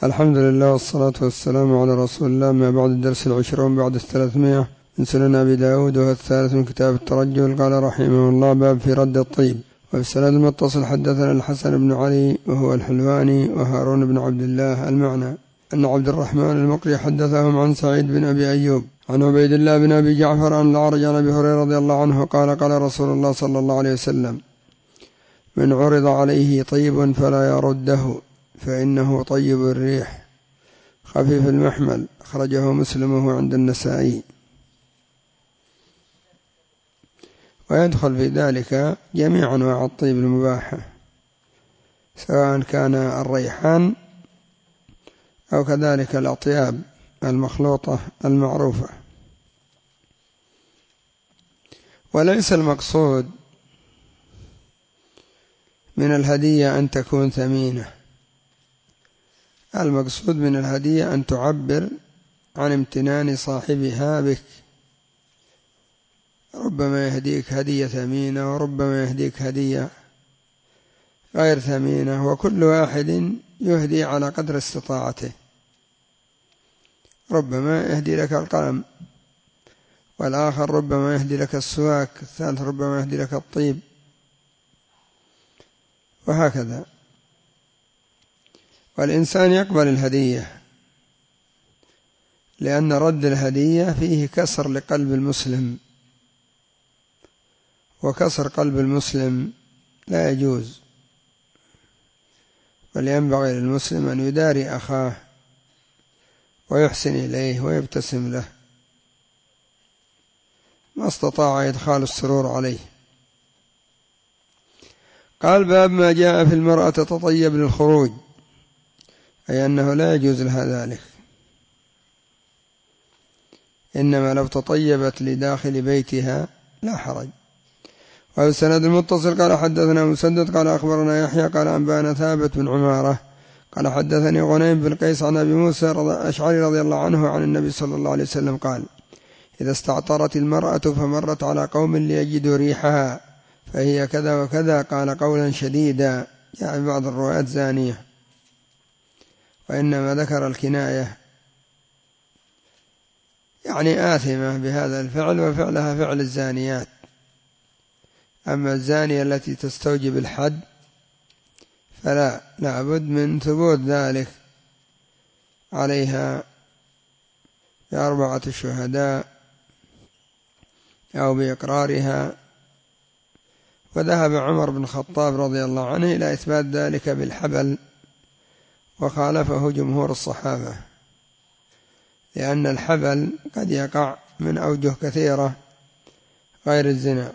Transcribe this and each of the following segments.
الحمد لله والصلاة والسلام على رسول الله. ما بعد الدرس 20 بعد 300 من سنن أبي داود، وهو الثالث من كتاب الترجل. قال رحمه الله: باب في رد الطيب. وفي السند المتصل حدثنا الحسن بن علي وهو الحلواني وهارون بن عبد الله. المعنى أن عبد الرحمن المقري حدثهم عن سعيد بن أبي أيوب عن عبيد الله بن أبي جعفر عن الأعرج عن أبي هريرة رضي الله عنه قال: قال رسول الله صلى الله عليه وسلم: من عرض عليه طيب فلا يرده، فإنه طيب الريح خفيف المحمل. أخرجه مسلم وهو عند النسائي. ويدخل في ذلك جميع أنواع الطيب المباحة، سواء كان الريحان أو كذلك الأطياب المخلوطة المعروفة. وليس المقصود من الهدية أن تكون ثمينة، المقصود من الهدية أن تعبر عن امتنان صاحبها بك. ربما يهديك هدية ثمينة وربما يهديك هدية غير ثمينة، وكل واحد يهدي على قدر استطاعته. ربما يهدي لك القلم، والآخر ربما يهدي لك السواك، الثالث ربما يهدي لك الطيب، وهكذا. والإنسان يقبل الهدية، لأن رد الهدية فيه كسر لقلب المسلم، وكسر قلب المسلم لا يجوز، بل ينبغي للمسلم أن يداري أخاه ويحسن إليه ويبتسم له ما استطاع إدخال السرور عليه. قال: باب ما جاء في المرأة تطيب للخروج، أي أنه لا يجوز لها ذلك، إنما لو تطيبت لداخل بيتها لا حرج. وفي السند المتصل قال: حدثنا مسدد قال: أخبرنا يحيى قال: أنبانا ثابت بن عمارة قال: حدثني غنيم بن قيس عن أبي موسى الأشعري رضي الله عنه عن النبي صلى الله عليه وسلم قال: إذا استعطرت المرأة فمرت على قوم ليجدوا ريحها فهي كذا وكذا، قال قولا شديدا، يعني بعض الروايات زانية، وإنما ذكر الكناية، يعني آثمة بهذا الفعل، وفعلها فعل الزانيات. أما الزانية التي تستوجب الحد فلا بد من ثبوت ذلك عليها ب4 شهداء أو بإقرارها. وذهب عمر بن الخطاب رضي الله عنه إلى إثبات ذلك بالحبل، وخالفه جمهور الصحابة، لأن الحبل قد يقع من أوجه كثيرة غير الزنا.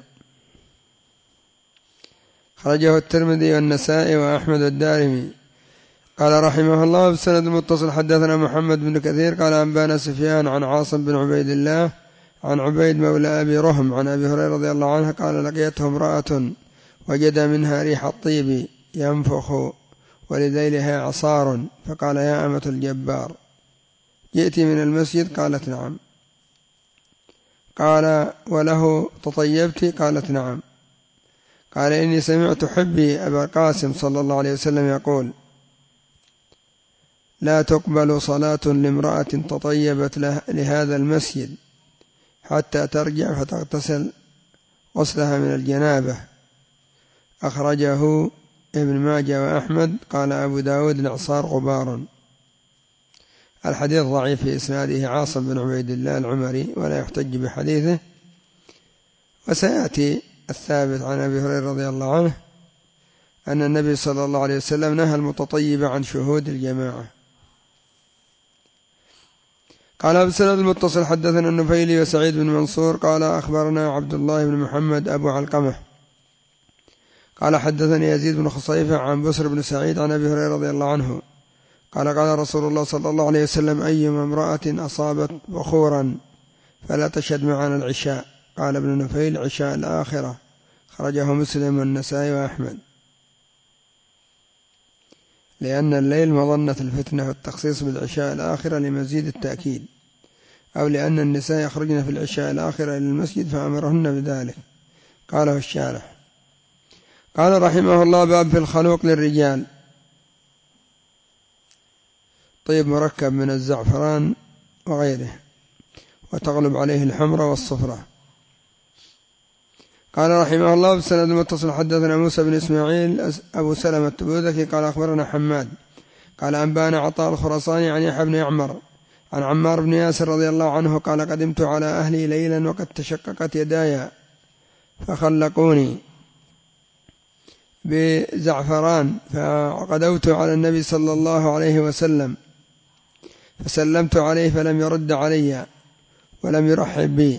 خرجه الترمذي والنسائي وأحمد الدارمي. قال رحمه الله: بالسند المتصل حدثنا محمد بن كثير قال: أنبانا سفيان عن عاصم بن عبيد الله عن عبيد مولى أبي رهم عن أبي هريرة رضي الله عنه قال: لقيته امرأة وجد منها ريح الطيب ينفخ ولذيلها عصار، فقال: يا أمة الجبار، جئت من المسجد؟ قالت: نعم. قال: وله تطيبت؟ قالت: نعم. قال: إني سمعت حبي أبا القاسم صلى الله عليه وسلم يقول: لا تقبل صلاة لامرأة تطيبت لهذا المسجد حتى ترجع فتغتسل غسلها من الجنابة. أخرجه ابن ماجه وأحمد. قال أبو داود: الإعصار غبار. الحديث ضعيف في إسناده عاصم بن عبيد الله العمري، ولا يحتج بحديثه. وسيأتي الثابت عن أبي هريرة رضي الله عنه أن النبي صلى الله عليه وسلم نهى المتطيب عن شهود الجماعة. قال: بسند المتصل حدثنا النفيلي وسعيد بن منصور قال: أخبرنا عبد الله بن محمد أبو علقمة قال: حدثني يزيد بن خصيفة عن بسر بن سعيد عن أبي هريرة رضي الله عنه قال: قال رسول الله صلى الله عليه وسلم: أيما امرأة أصابت بخورا فلا تشهد معنا العشاء. قال ابن نفيل: عشاء الآخرة. خرجه مسلم والنسائي وأحمد. لأن الليل مظنة الفتنة، والتخصيص بالعشاء الآخرة لمزيد التأكيد، أو لأن النساء يخرجن في العشاء الآخرة إلى المسجد فأمرهن بذلك. قاله الشارح. قال رحمه الله: باب في الخلوق للرجال. طيب مركب من الزعفران وغيره، وتغلب عليه الحمرة والصفرة. قال رحمه الله بالسند المتصل حدثنا موسى بن إسماعيل أبو سلمة التبوذكي قال أخبرنا حماد قال أنبانا عطاء الخراساني عن يحيى بن يعمر عن عمار بن ياسر رضي الله عنه قال قدمت على أهلي ليلا وقد تشققت يداي فخلقوني بزعفران، فغدوت على النبي صلى الله عليه وسلم فسلمت عليه فلم يرد علي ولم يرحب بي،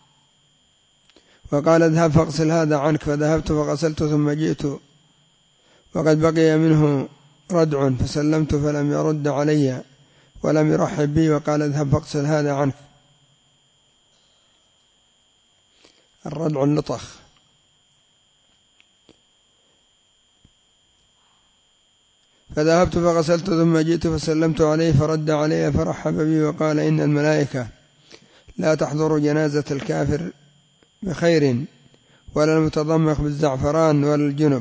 وقال اذهب فاغسل هذا عنك، فذهبت فغسلت ثم جئت وقد بقي منه ردع فسلمت فلم يرد علي ولم يرحب بي، وقال اذهب فاغسل هذا عنك. الردع اللطخ. فذهبت فغسلت ثم جئت فسلمت عليه فرد علي فرحب بي وقال إن الملائكة لا تحضر جنازة الكافر بخير ولا المتضمخ بالزعفران ولا الجنب،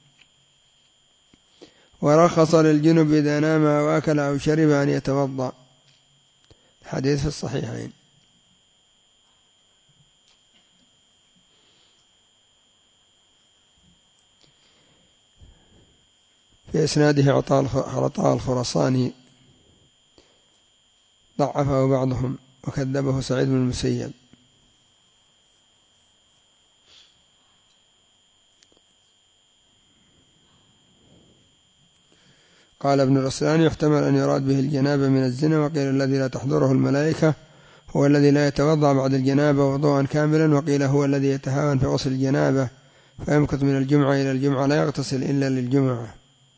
ورخص للجنب إذا نام أو أكل أو شرب أن يتوضأ. الحديث في الصحيحين. في إسناده عطاء الخراساني ضعفه بعضهم وكذبه سعيد بن المسيب. قال ابن رسلان يحتمل أن يراد به الجنابة من الزنا، وقيل الذي لا تحضره الملائكة هو الذي لا يتوضأ بعد الجنابة وضوءا كاملا، وقيل هو الذي يتهاون في غسل الجنابة فيمكث من الجمعة إلى الجمعة لا يغتسل إلا للجمعة.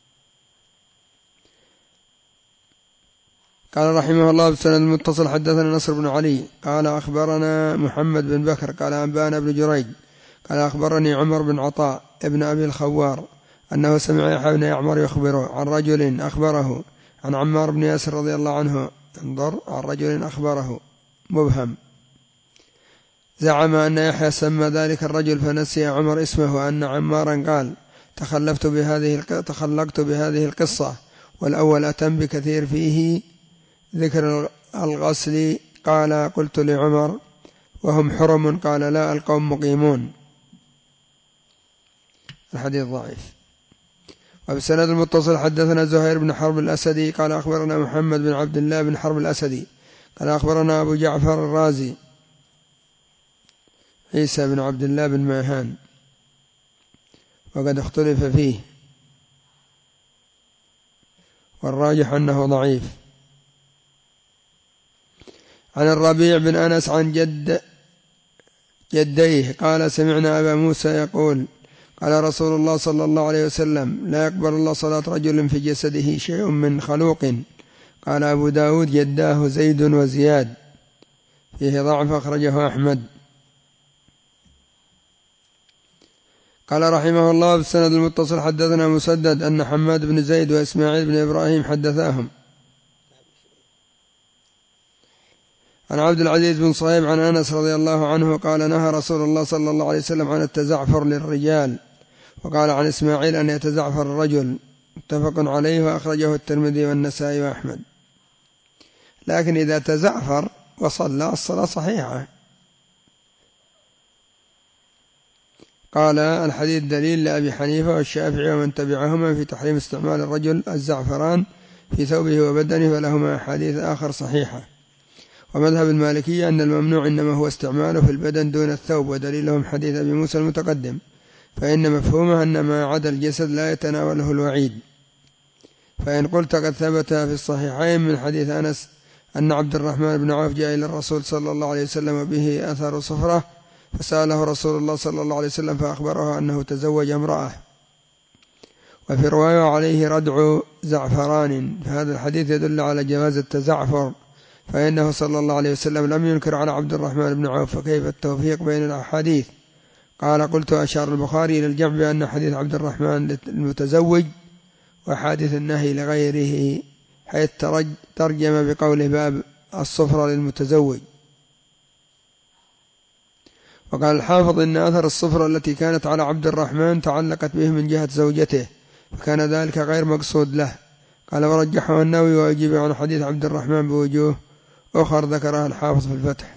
قال رحمه الله بالسند المتصل حدثنا نصر بن علي قال أخبرنا محمد بن بكر قال أنبانا بن جريج قال أخبرني عمر بن عطاء ابن أبي الخوار أنه سمع يحيى بن يعمر يخبره عن رجل أخبره عن عمار بن ياسر رضي الله عنه، انظر، عن رجل أخبره مبهم، زعم أن يحيى سمى ذلك الرجل فنسي عمر اسمه، وأن عمارا قال تخلقت بهذه القصة، والأول أتم بكثير فيه ذكر الغسل. قال قلت لعمر وهم حرم؟ قال لا، القوم مقيمون. الحديث ضعيف. وبالسند المتصل حدثنا زهير بن حرب الأسدي قال أخبرنا محمد بن عبد الله بن حرب الأسدي قال أخبرنا أبو جعفر الرازي عيسى بن عبد الله بن ماهان وقد اختلف فيه، والراجح أنه ضعيف. عن الربيع بن أنس عن جديه قال سمعنا أبا موسى يقول قال رسول الله صلى الله عليه وسلم لا يقبل الله صلاة رجل في جسده شيء من خلوق. قال أبو داود جداه زيد وزياد، فيه ضعف، أخرجه أحمد. قال رحمه الله بالسند المتصل حدثنا مسدد أن حماد بن زيد وإسماعيل بن إبراهيم حدثاهم عن عبد العزيز بن صهيب عن أنس رضي الله عنه قال نهى رسول الله صلى الله عليه وسلم عن التزعفر للرجال، وقال عن إسماعيل أن يتزعفر الرجل، متفق عليه وأخرجه الترمذي والنسائي وأحمد. لكن إذا تزعفر وصلى الصلاة صحيحة. قال الحديث دليل لأبي حنيفة والشافعي ومن تبعهما في تحريم استعمال الرجل الزعفران في ثوبه وبدنه، ولهما أحاديث آخر صحيحة. ومذهب المالكية أن الممنوع إنما هو استعماله في البدن دون الثوب، ودليلهم حديث أبي موسى المتقدم، فإن مفهومه أن ما عدا الجسد لا يتناوله الوعيد. فإن قلت قد ثبت في الصحيحين من حديث أنس أن عبد الرحمن بن عوف جاء إلى الرسول صلى الله عليه وسلم به أثر صفرة، فسأله رسول الله صلى الله عليه وسلم فأخبره أنه تزوج امرأة، وفي رواية عليه ردع زعفران، فهذا الحديث يدل على جواز التزعفر، فإنه صلى الله عليه وسلم لم ينكر على عبد الرحمن بن عوف، فكيف التوفيق بين الأحاديث؟ قال قلت أشار البخاري إلى الجمع بأن حديث عبد الرحمن المتزوج وحادث النهي لغيره، حيث ترجم بقوله باب الصفرة للمتزوج. وقال الحافظ إن أثر الصفرة التي كانت على عبد الرحمن تعلقت به من جهة زوجته، فكان ذلك غير مقصود له. قال ورجحه النووي وأجيب عن حديث عبد الرحمن بوجوه أخر ذكرها الحافظ في الفتح.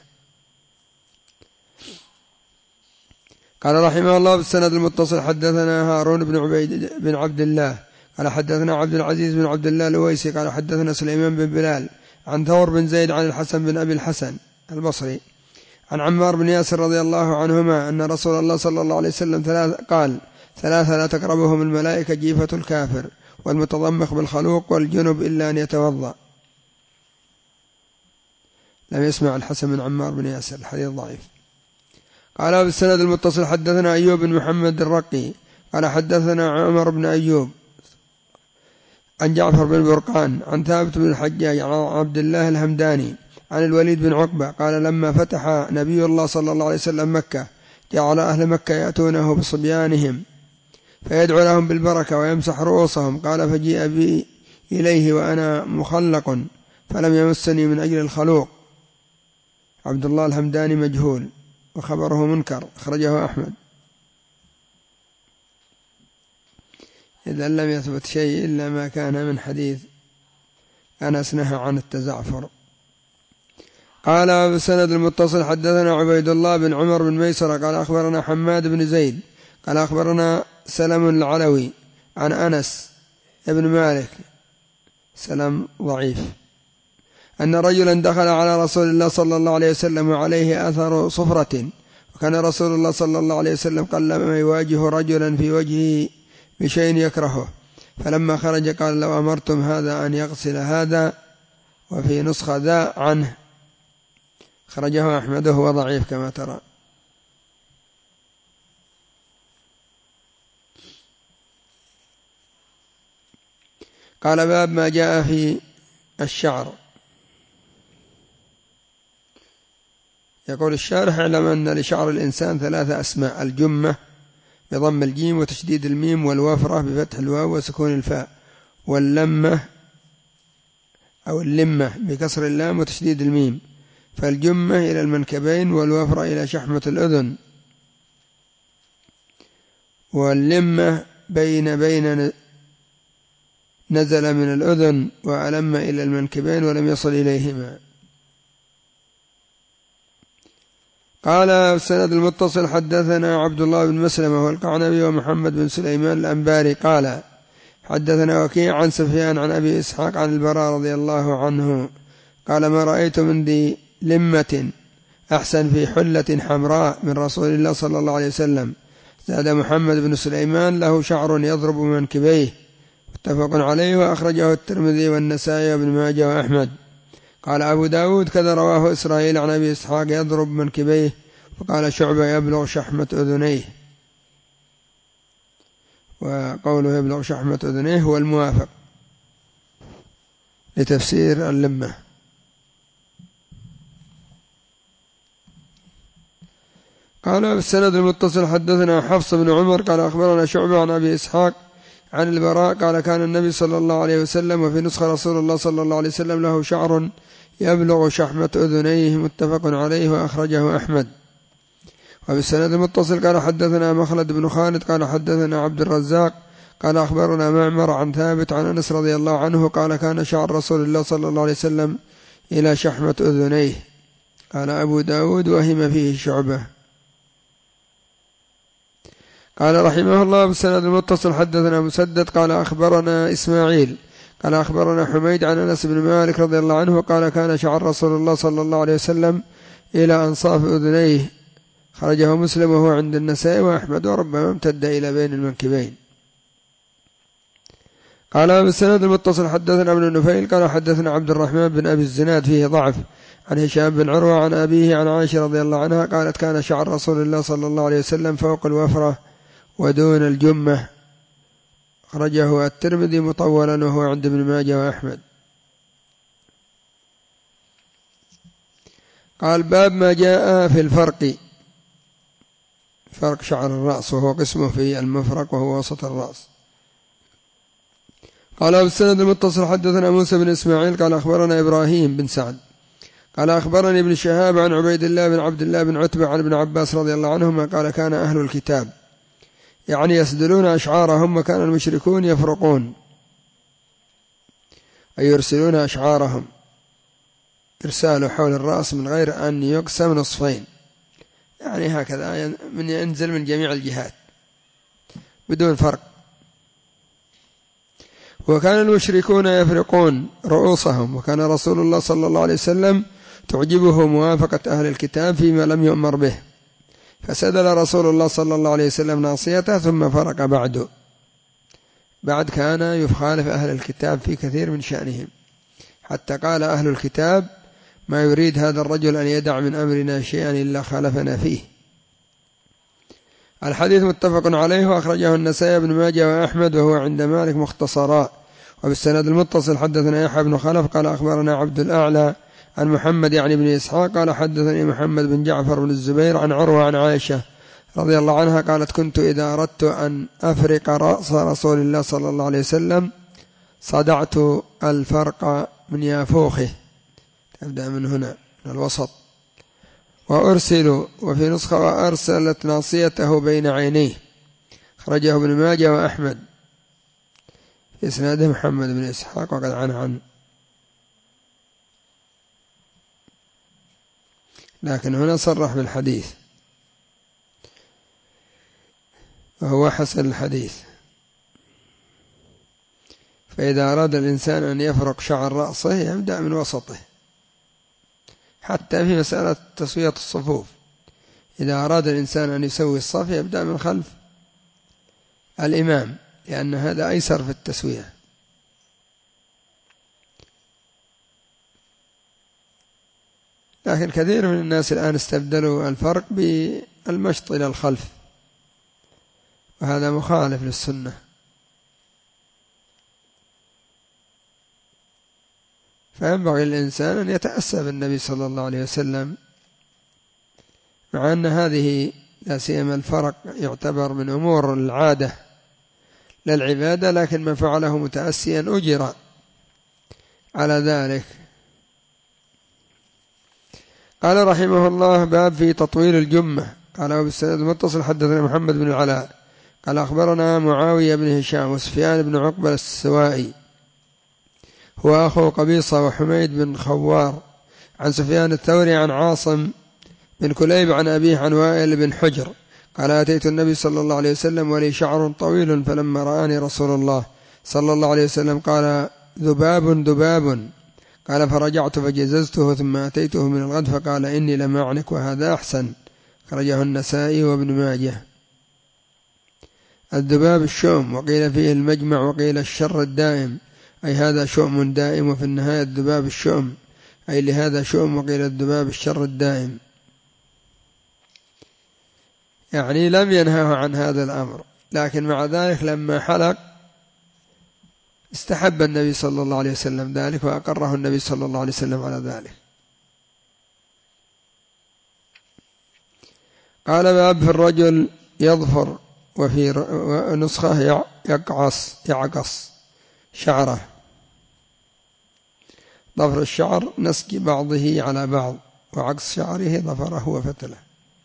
قال رحمه الله بالسند المتصل حدثنا هارون بن عبيد بن عبد الله قال حدثنا عبد العزيز بن عبد الله الويسي قال حدثنا سليمان بن بلال عن ثور بن زيد عن الحسن بن أبي الحسن البصري عن عمار بن ياسر رضي الله عنهما أن رسول الله صلى الله عليه وسلم قال ثلاثة لا تقربهم الملائكة: جيفة الكافر والمتضمخ بالخلوق والجنب إلا أن يتوضأ. لم يسمع الحسن من عمار بن ياسر، الحديث ضعيف. قال بالسند المتصل حدثنا أيوب بن محمد الرقي قال حدثنا عمر بن أيوب عن جعفر بن برقان عن ثابت بن الحجاج عن عبد الله الهمداني عن الوليد بن عقبة قال لما فتح نبي الله صلى الله عليه وسلم مكة جعل أهل مكة يأتونه بصبيانهم فيدعو لهم بالبركة ويمسح رؤوسهم. قال فجيء بي إليه وأنا مخلق فلم يمسني من أجل الخلوق. عبد الله الهمداني مجهول وخبره منكر، أخرجه أحمد. إذا لم يثبت شيء إلا ما كان من حديث أنس نهى عن التزعفر. قال بسند المتصل حدثنا عبيد الله بن عمر بن ميسرة قال أخبرنا حماد بن زيد قال أخبرنا سلم العلوي عن أنس ابن مالك، سلم ضعيف، أن رجلا دخل على رسول الله صلى الله عليه وسلم وعليه أثر صفرة، وكان رسول الله صلى الله عليه وسلم قلما يواجه رجلا في وجهه بشيء يكرهه، فلما خرج قال لو أمرتم هذا أن يغسل هذا، وفي نسخة ذا عنه، خرجه أحمد وهو ضعيف كما ترى. قال باب ما جاء في الشعر. يقول الشارح: اعلم أن لشعر الإنسان ثلاثة أسماء: الجمة بضم الجيم وتشديد الميم، والوفرة بفتح الواو وسكون الفاء، واللمة أو اللمة بكسر اللام وتشديد الميم. فالجمة إلى المنكبين، والوفرة إلى شحمة الأذن، واللمة بين نزل من الأذن وألم إلى المنكبين ولم يصل إليهما. قال السند المتصل حدثنا عبد الله بن مسلمة والقعنبي ومحمد بن سليمان الأنباري قال حدثنا وكيع عن سفيان عن أبي إسحاق عن البراء رضي الله عنه قال ما رأيت من ذي لمة أحسن في حلة حمراء من رسول الله صلى الله عليه وسلم. زاد محمد بن سليمان: له شعر يضرب منكبيه، متفق عليه، وأخرجه الترمذي والنسائي وابن ماجه وأحمد. قال أبو داود كذا رواه إسرائيل عن أبي إسحاق يضرب منكبيه، وقال شعبة يبلغ شحمة أذنيه، وقوله يبلغ شحمة أذنيه هو الموافق لتفسير اللمة. قال بالسند المتصل حدثنا حفص بن عمر قال أخبرنا شعبة عن أبي إسحاق عن البراء قال كان النبي صلى الله عليه وسلم وفي نسخة رسول الله صلى الله عليه وسلم له شعر يبلغ شحمة أذنيه، متفق عليه، وأخرجه أحمد. وبالسند المتصل قال حدثنا مخلد بن خالد قال حدثنا عبد الرزاق قال أخبرنا معمر عن ثابت عن أنس رضي الله عنه قال كان شعر رسول الله صلى الله عليه وسلم إلى شحمة أذنيه. قال أبو داود وهم فيه شعبة. قال رحمه الله بالسند المتصل حدثنا مسدد قال أخبرنا إسماعيل قال أخبرنا حميد عن أنس بن مالك رضي الله عنه قال كان شعر رسول الله صلى الله عليه وسلم إلى أنصاف أذنيه، خرجه مسلم وهو عند النسائي وأحمد، وربما امتد إلى بين المنكبين. قال بالسند المتصل حدثنا ابن نفيل قال حدثنا عبد الرحمن بن أبي الزناد فيه ضعف عن هشام بن عروة عن أبيه عن عائشة رضي الله عنها قالت كان شعر رسول الله صلى الله عليه وسلم فوق الوفرة ودون الجمة، خرجه الترمذي مطولا وهو عند ابن ماجه وأحمد. قال باب ما جاء في الفرق، فرق شعر الرأس وهو قسمه في المفرق وهو وسط الرأس. قال بالسند المتصل حدثنا موسى بن إسماعيل قال أخبرنا إبراهيم بن سعد قال أخبرني ابن شهاب عن عبيد الله بن عبد الله بن عتبة عن ابن عباس رضي الله عنهما قال كان أهل الكتاب يعني يسدلون أشعارهم وكان المشركون يفرقون. أي يرسلون أشعارهم إرساله حول الرأس من غير أن يقسم نصفين، يعني هكذا من ينزل من جميع الجهات بدون فرق. وكان المشركون يفرقون رؤوسهم، وكان رسول الله صلى الله عليه وسلم تعجبه موافقة أهل الكتاب فيما لم يؤمر به، فسدل رسول الله صلى الله عليه وسلم ناصيته ثم فرق بعد كان يخالف أهل الكتاب في كثير من شأنهم، حتى قال أهل الكتاب: ما يريد هذا الرجل أن يدع من أمرنا شيئا إلا خالفنا فيه. الحديث متفق عليه، وأخرجه النسائي بن ماجه وأحمد، وهو عند مالك مختصرا. وبالسند المتصل حدثنا يحيى بن خلف قال أخبرنا عبد الأعلى عن محمد يعني بن إسحاق قال حدثني محمد بن جعفر بن الزبير عن عروة عن عائشة رضي الله عنها قالت: كنت إذا أردت أن أفرق رأس رسول الله صلى الله عليه وسلم صدعت الفرق من يافوخه، تبدأ من هنا من الوسط، وأرسل، وفي نسخة وأرسلت ناصيته بين عينيه، خرجه ابن ماجه وأحمد، في إسناده محمد بن إسحاق وقد عنه، لكن هنا صرح بالحديث وهو حسن الحديث. فإذا أراد الإنسان أن يفرق شعر رأسه يبدأ من وسطه، حتى في مسألة تسوية الصفوف، إذا أراد الإنسان أن يسوي الصف يبدأ من خلف الإمام، لأن هذا أيسر في التسوية. لكن كثير من الناس الآن استبدلوا الفرق بالمشط إلى الخلف، وهذا مخالف للسنة. فينبغي للإنسان أن يتأسى بالنبي صلى الله عليه وسلم، مع أن هذه لا سيما الفرق يعتبر من أمور العادة لا العبادة، لكن من فعله متأسيا أجر على ذلك. قال رحمه الله: باب في تطويل الجمة. قال: وبالسند المتصل حدثنا محمد بن العلاء قال أخبرنا معاوية بن هشام وسفيان بن عقبة السوائي هو أخو قبيصة وحميد بن خوار عن سفيان الثوري عن عاصم بن كليب عن أبيه عن وائل بن حجر قال: أتيت النبي صلى الله عليه وسلم ولي شعر طويل، فلما رآني رسول الله صلى الله عليه وسلم قال: ذباب ذباب. قال: فرجعت فجززته ثم أتيته من الغد فقال: إني لم أعنك وهذا أحسن. خرجه النسائي وابن ماجه. الذباب الشؤم، وقيل فيه المجمع، وقيل الشر الدائم، أي هذا شؤم دائم، وفي النهاية الذباب الشؤم، أي لهذا شؤم، وقيل الذباب الشر الدائم، يعني لم ينهه عن هذا الأمر، لكن مع ذلك لما حلق استحب النبي صلى الله عليه وسلم ذلك، وأقره النبي صلى الله عليه وسلم على ذلك. قال: باب في الرجل يظفر، وفي نسخة يعقص شعره. ظفر الشعر نسج بعضه على بعض، وعقص شعره ظفره وفتله.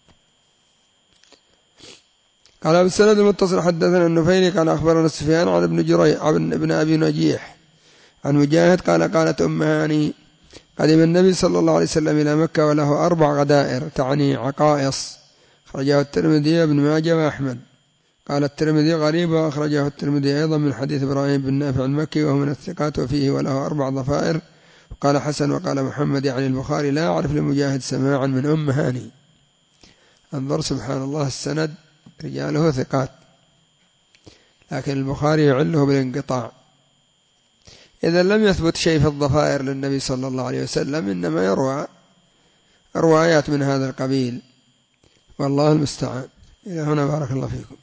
قال: بالسند المتصل حدثنا النفيلي قال أخبرنا سفيان عن ابن أبي نجيح عن مجاهد قال: قالت أم هاني: قدم النبي صلى الله عليه وسلم إلى مكة وله 4 غدائر، تعني عقائص. أخرجه الترمذي وابن ماجه وأحمد. قال الترمذي: غريب. وأخرجه الترمذي أيضا من حديث إبراهيم بن نافع المكي وهو من الثقات، وفيه وله 4 ضفائر. قال حسن. وقال محمد يعني البخاري: لا أعرف لمجاهد سماعا من أم هاني. انظر سبحان الله، السند رجاله ثقات، لكن البخاري يعله بالانقطاع. إذا لم يثبت شيء في الضفائر للنبي صلى الله عليه وسلم، إنما يروى روايات من هذا القبيل، والله المستعان. إلى هنا بارك الله فيكم.